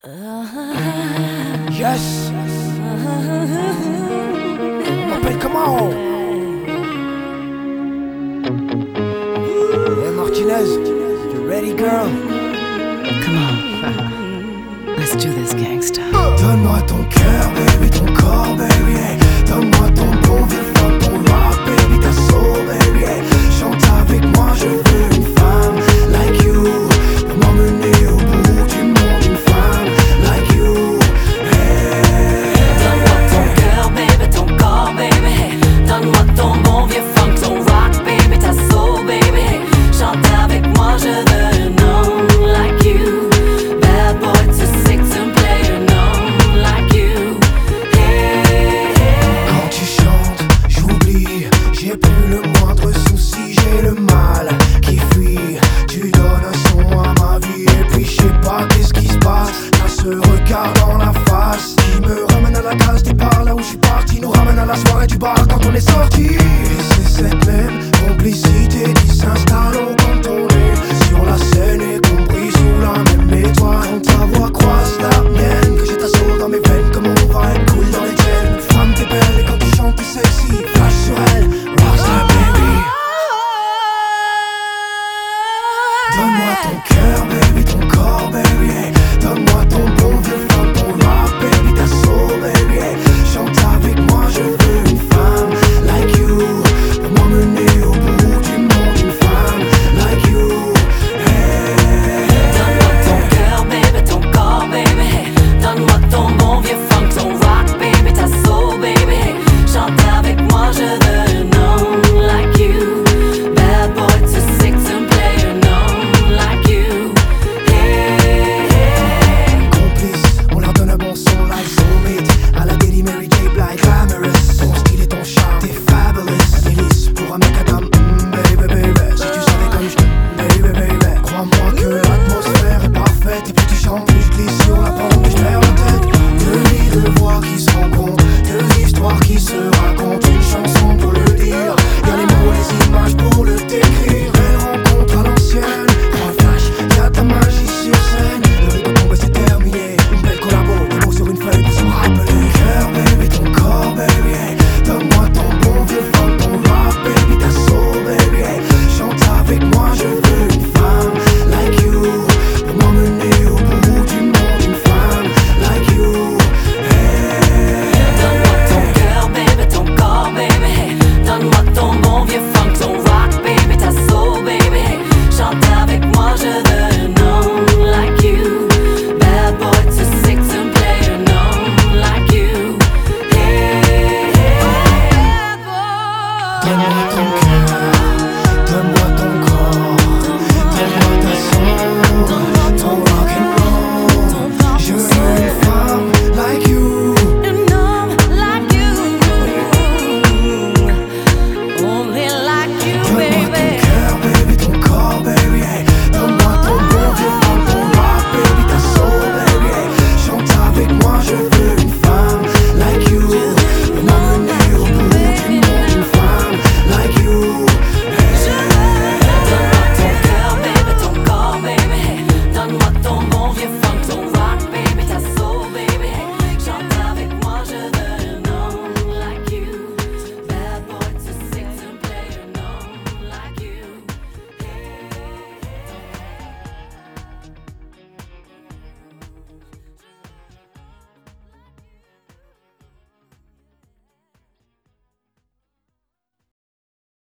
Yes. M'appelle comment? Hey Martinez, you ready girl? Come on, let's do this gangsta. Donne-moi ton cœur baby, ton corps baby, hey. Donne-moi ton bon vieux funk, ton rock baby, ta soul baby, hey. Chante avec moi, je veux une femme like you pour m'emmener au bout du monde, une femme like you, hey. Donne-moi ton cœur, baby, ton corps, baby. Donne-moi ton bon vieux funk, ton rock, baby, ta soul, baby. Chante avec moi, je veux un homme like you. Bad boy too sick to play an homme like you. Hey, hey. Quand tu chantes, j'oublie, j'ai plus le moindre souci, j'ai le mal qui fuit. Tu donnes un son à ma vie et puis je sais pas qu'est-ce qui se passe. T'as ce regard dans la face qui me ramène à la case départ, là où je suis parti, nous ramène à la soirée du bar quand on est sorti. Et c'est cette même complicité qui s'installe au quand on est sur la scène et compris sous la même étoile. On t'avoue